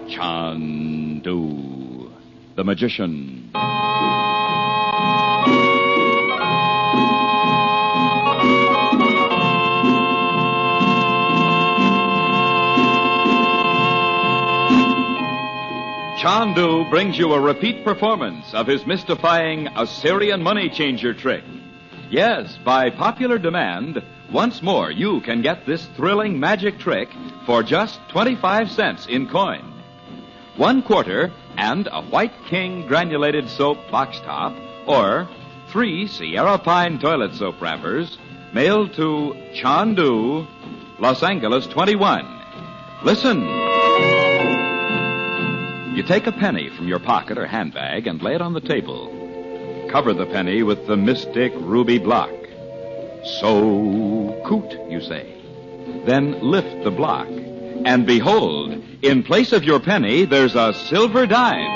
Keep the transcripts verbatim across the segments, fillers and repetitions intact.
Chandu, the magician. Chandu brings you a repeat performance of his mystifying Assyrian money changer trick. Yes, by popular demand, once more you can get this thrilling magic trick for just twenty-five cents in coin. One quarter and a White King granulated soap box top, or three Sierra Pine toilet soap wrappers, mailed to Chandu, Los Angeles twenty-one. Listen. You take a penny from your pocket or handbag and lay it on the table. Cover the penny with the mystic ruby block. So coot, you say. Then lift the block. And behold, in place of your penny, there's a silver dime.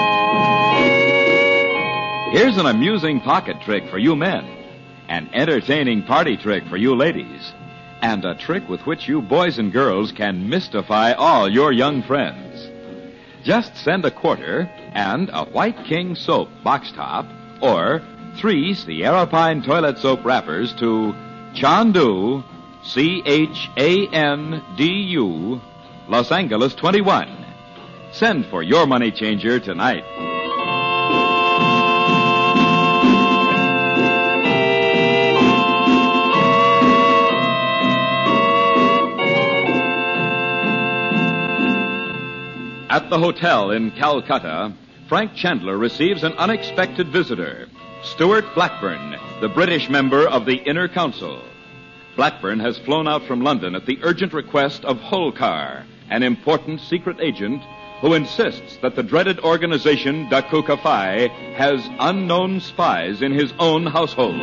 Here's an amusing pocket trick for you men. An entertaining party trick for you ladies. And a trick with which you boys and girls can mystify all your young friends. Just send a quarter and a White King soap box top or three Sierra Pine toilet soap wrappers to Chandu, C H A N D U, Los Angeles twenty-one. Send for your money changer tonight. At the hotel in Calcutta, Frank Chandler receives an unexpected visitor, Stuart Blackburn, the British member of the Inner Council. Blackburn has flown out from London at the urgent request of Holkar, an important secret agent who insists that the dreaded organization Dakuka Phi has unknown spies in his own household.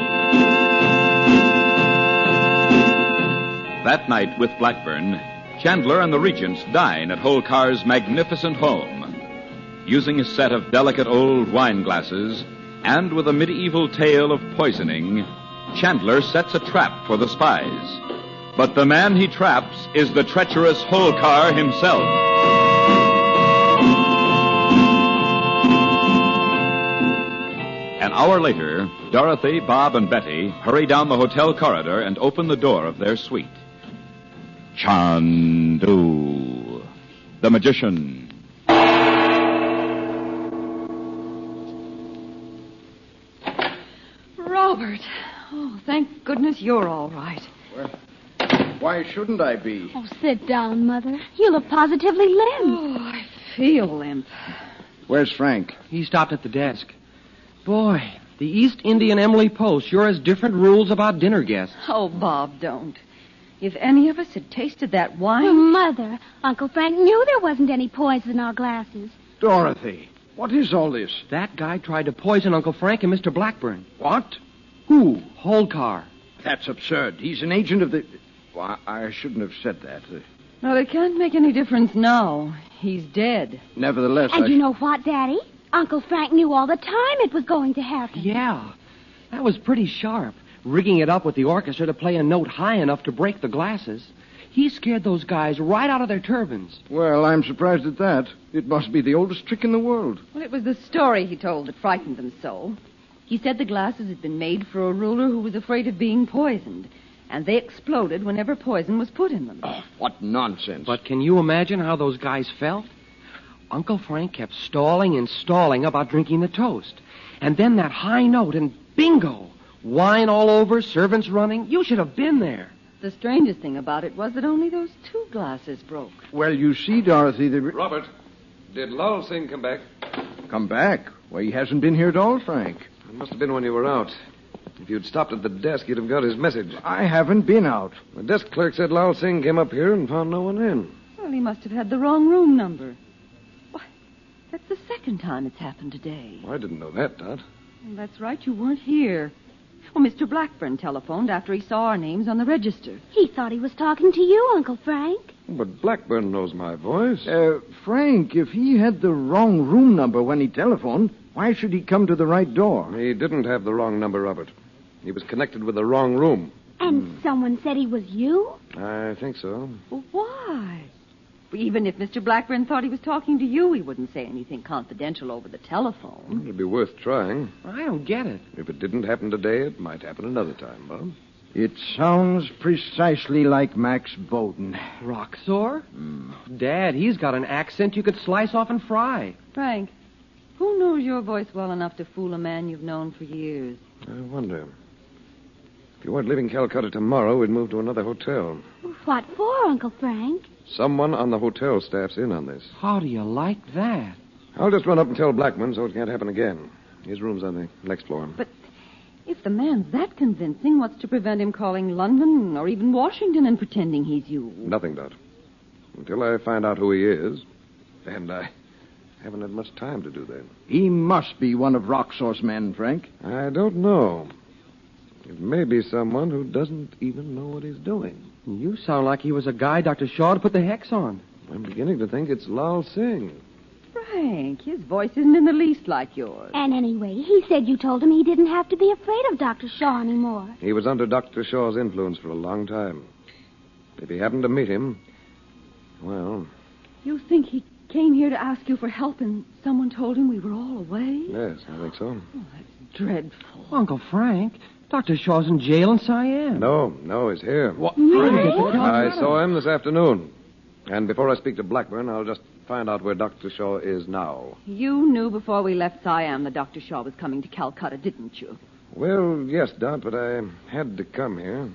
That night with Blackburn, Chandler and the regents dine at Holkar's magnificent home. Using a set of delicate old wine glasses and with a medieval tale of poisoning, Chandler sets a trap for the spies. But the man he traps is the treacherous Holkar himself. An hour later, Dorothy, Bob, and Betty hurry down the hotel corridor and open the door of their suite. Chandu, the magician. Robert. Oh, thank goodness you're all right. Well, why shouldn't I be? Oh, sit down, Mother. You look positively limp. Oh, I feel limp. Where's Frank? He stopped at the desk. Boy, the East Indian Emily Post sure has different rules about dinner guests. Oh, Bob, don't. If any of us had tasted that wine... Oh, Mother, Uncle Frank knew there wasn't any poison in our glasses. Dorothy, what is all this? That guy tried to poison Uncle Frank and Mister Blackburn. What? Who? Holkar. That's absurd. He's an agent of the... Well, I shouldn't have said that. Uh, Well, it can't make any difference now. He's dead. nevertheless, And I... you know what, Daddy? Uncle Frank knew all the time it was going to happen. Yeah, that was pretty sharp. Rigging it up with the orchestra to play a note high enough to break the glasses. He scared those guys right out of their turbans. Well, I'm surprised at that. It must be the oldest trick in the world. Well, it was the story he told that frightened them so. He said the glasses had been made for a ruler who was afraid of being poisoned, and they exploded whenever poison was put in them. Oh, what nonsense. But can you imagine how those guys felt? Uncle Frank kept stalling and stalling about drinking the toast. And then that high note, and bingo! Wine all over, servants running. You should have been there. The strangest thing about it was that only those two glasses broke. Well, you see, Dorothy, the... Robert, did Lal Singh come back? Come back? Why, he hasn't been here at all, Frank. It must have been when you were out. If you'd stopped at the desk, you'd have got his message. I haven't been out. The desk clerk said Lal Singh came up here and found no one in. Well, he must have had the wrong room number. Why, that's the second time it's happened today. Well, I didn't know that, Dot. Well, that's right, you weren't here. Well, Mister Blackburn telephoned after he saw our names on the register. He thought he was talking to you, Uncle Frank. But Blackburn knows my voice. Uh, Frank, if he had the wrong room number when he telephoned, why should he come to the right door? He didn't have the wrong number, Robert. He was connected with the wrong room. And someone said he was you? I think so. Well, why? Even if Mister Blackburn thought he was talking to you, he wouldn't say anything confidential over the telephone. It'd be worth trying. I don't get it. If it didn't happen today, it might happen another time, Bob. It sounds precisely like Max Bowden. Roxor? Mm. Dad, he's got an accent you could slice off and fry. Frank, who knows your voice well enough to fool a man you've known for years? I wonder. If you weren't leaving Calcutta tomorrow, we'd move to another hotel. What for, Uncle Frank? Someone on the hotel staff's in on this. How do you like that? I'll just run up and tell Blackman so it can't happen again. His room's on the next floor. But if the man's that convincing, what's to prevent him calling London or even Washington and pretending he's you? Nothing, Dot. Until I find out who he is. And I haven't had much time to do that. He must be one of Roxor's men, Frank. I don't know. It may be someone who doesn't even know what he's doing. You sound like he was a guy Doctor Shaw to put the hex on. I'm beginning to think it's Lal Singh. Frank, his voice isn't in the least like yours. And anyway, he said you told him he didn't have to be afraid of Doctor Shaw anymore. He was under Doctor Shaw's influence for a long time. If he happened to meet him, well... You think he came here to ask you for help and someone told him we were all away? Yes, I think so. Oh, that's dreadful. Uncle Frank, Doctor Shaw's in jail in Siam. No, no, he's here. What? Really? I saw him this afternoon. And before I speak to Blackburn, I'll just find out where Doctor Shaw is now. You knew before we left Siam that Doctor Shaw was coming to Calcutta, didn't you? Well, yes, Dot, but I had to come here.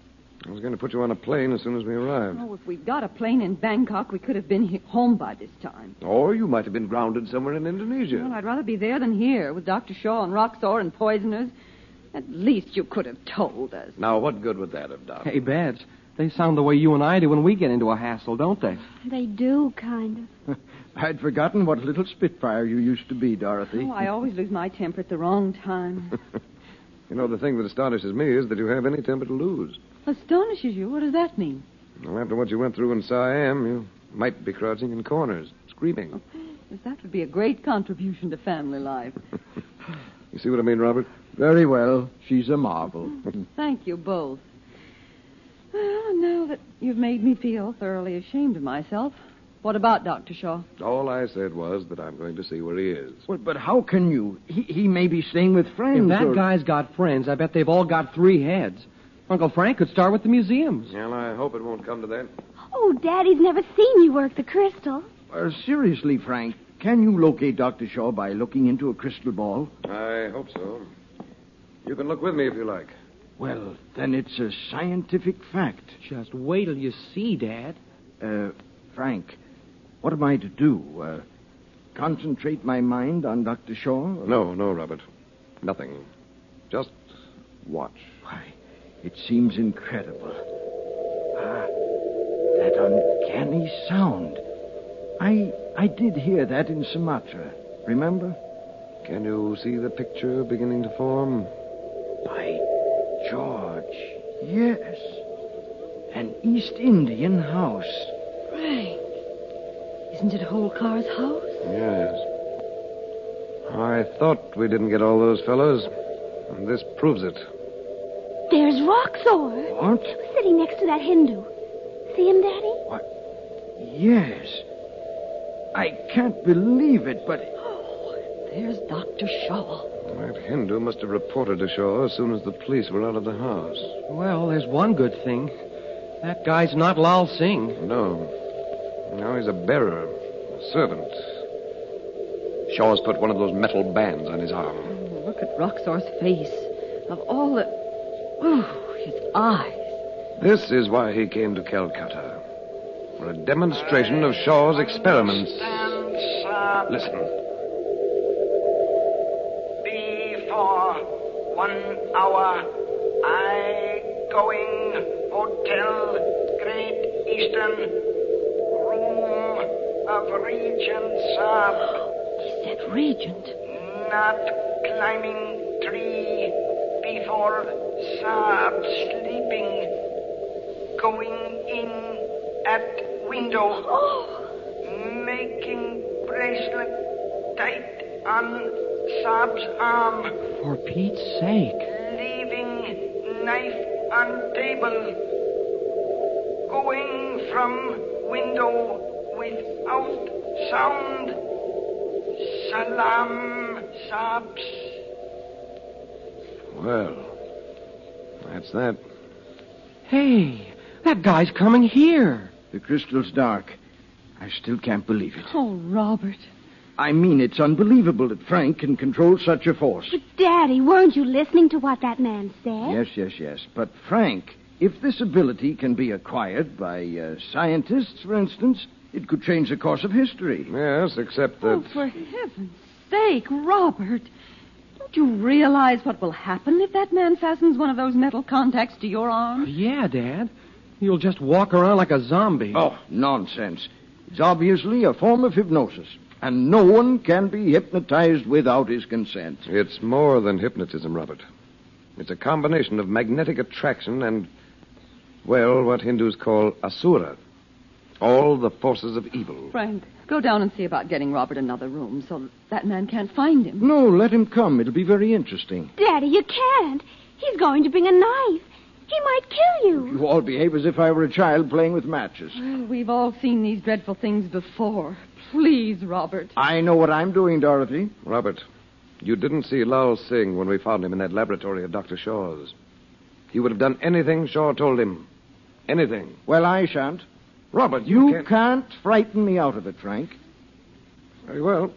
I was going to put you on a plane as soon as we arrived. Oh, if we'd got a plane in Bangkok, we could have been he- home by this time. Or you might have been grounded somewhere in Indonesia. Well, I'd rather be there than here with Doctor Shaw and Roxor and poisoners. At least you could have told us. Now, what good would that have done? Hey, Babs, they sound the way you and I do when we get into a hassle, don't they? They do, kind of. I'd forgotten what a little spitfire you used to be, Dorothy. Oh, I always lose my temper at the wrong time. You know, the thing that astonishes me is that you have any temper to lose. Astonishes you? What does that mean? Well, after what you went through in Siam, you might be crouching in corners, screaming. Oh, yes, that would be a great contribution to family life. You see what I mean, Robert? Very well. She's a marvel. Thank you both. Well, now that you've made me feel thoroughly ashamed of myself, what about Doctor Shaw? All I said was that I'm going to see where he is. Well, but how can you? He, he may be staying with friends. If that or... guy's got friends, I bet they've all got three heads. Uncle Frank could start with the museums. Well, I hope it won't come to that. Oh, Daddy's never seen you work the crystal. Uh, seriously, Frank, can you locate Doctor Shaw by looking into a crystal ball? I hope so. You can look with me if you like. Well, then it's a scientific fact. Just wait till you see, Dad. Uh, Frank, what am I to do? Uh, concentrate my mind on Doctor Shaw? No, no, Robert. Nothing. Just watch. Why, it seems incredible. Ah, that uncanny sound. I I did hear that in Sumatra. Remember? Can you see the picture beginning to form? By George, yes. An East Indian house. Frank, isn't it Holkar's house? Yes. I thought we didn't get all those fellows, and this proves it. There's Roxor. What? Sitting next to that Hindu. See him, Daddy? What? Yes. I can't believe it, but... Oh, there's Doctor Shaw. That Hindu must have reported to Shaw as soon as the police were out of the house. Well, there's one good thing. That guy's not Lal Singh. No. Now he's a bearer, a servant. Shaw's put one of those metal bands on his arm. Oh, look at Roxor's face. Of all the... Oh, his eyes. This is why he came to Calcutta. For a demonstration of Shaw's experiments. Listen. Before one hour, I going Hotel Great Eastern, room of Regent Saab. He said Regent. Not climbing tree before Saab sleeping. Going in at window. Oh. Making bracelet tight on Saab's arm. For Pete's sake. Leaving knife on table. Going from window without sound. Salam, Sabs. Well, that's that. Hey, that guy's coming here. The crystal's dark. I still can't believe it. Oh, Robert. I mean, it's unbelievable that Frank can control such a force. But, Daddy, weren't you listening to what that man said? Yes, yes, yes. But, Frank, if this ability can be acquired by uh, scientists, for instance, it could change the course of history. Yes, except that... Oh, for heaven's sake, Robert. Don't you realize what will happen if that man fastens one of those metal contacts to your arm? Yeah, Dad. You'll just walk around like a zombie. Oh, nonsense. It's obviously a form of hypnosis, and no one can be hypnotized without his consent. It's more than hypnotism, Robert. It's a combination of magnetic attraction and, well, what Hindus call asura. All the forces of evil. Frank, go down and see about getting Robert another room so that man can't find him. No, let him come. It'll be very interesting. Daddy, you can't. He's going to bring a knife. He might kill you. You all behave as if I were a child playing with matches. Well, we've all seen these dreadful things before. Please, Robert. I know what I'm doing, Dorothy. Robert, you didn't see Lal Singh when we found him in that laboratory at Doctor Shaw's. He would have done anything Shaw told him. Anything. Well, I shan't. Robert, you, You can't... can't frighten me out of it, Frank. Very well.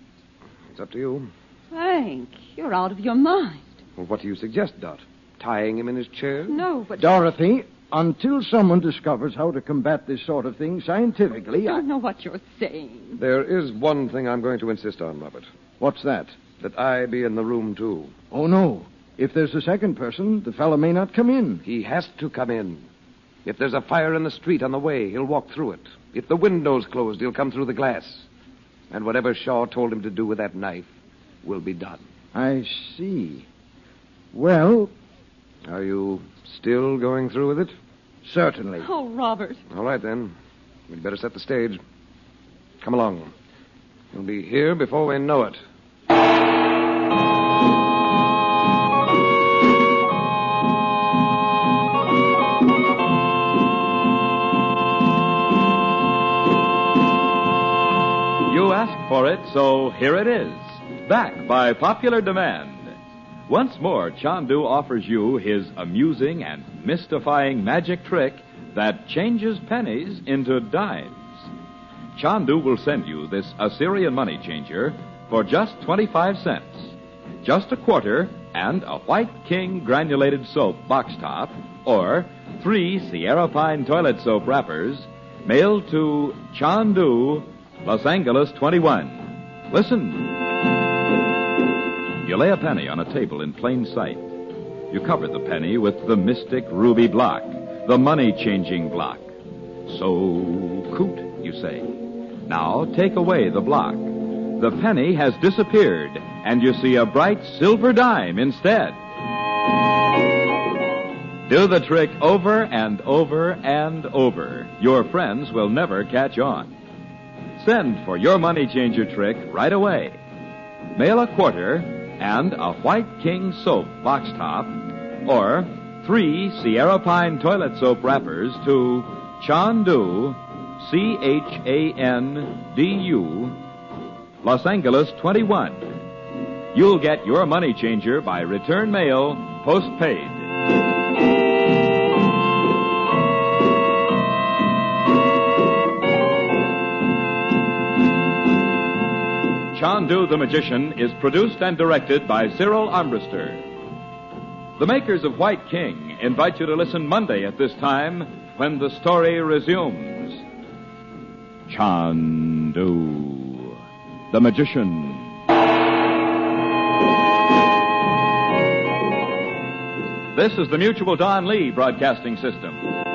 It's up to you. Frank, you're out of your mind. Well, what do you suggest, Dot? Tying him in his chair? No, but... Dorothy, until someone discovers how to combat this sort of thing scientifically, I I... don't know what you're saying. There is one thing I'm going to insist on, Robert. What's that? That I be in the room, too. Oh, no. If there's a second person, the fellow may not come in. He has to come in. If there's a fire in the street on the way, he'll walk through it. If the window's closed, he'll come through the glass. And whatever Shaw told him to do with that knife will be done. I see. Well, Are you still going through with it? certainly. Oh, Robert. All right, then. We'd better set the stage. Come along. He'll be here before we know it. You asked for it, so here it is. Back by popular demand. Once more, Chandu offers you his amusing and mystifying magic trick that changes pennies into dimes. Chandu will send you this Assyrian money changer for just twenty-five cents. Just a quarter and a White King granulated soap box top or three Sierra Pine toilet soap wrappers mailed to Chandu, Los Angeles twenty-one. Listen. You lay a penny on a table in plain sight. You cover the penny with the mystic ruby block, the money-changing block. So, coot, you say. Now take away the block. The penny has disappeared, and you see a bright silver dime instead. Do the trick over and over and over. Your friends will never catch on. Send for your money changer trick right away. Mail a quarter and a White King soap box top or three Sierra Pine toilet soap wrappers to Chandu, C H A N D U, Los Angeles twenty-one. You'll get your money changer by return mail, postpaid. Chandu the Magician is produced and directed by Cyril Armbruster. The makers of White King invite you to listen Monday at this time when the story resumes. Chandu the Magician. This is the Mutual Don Lee Broadcasting System.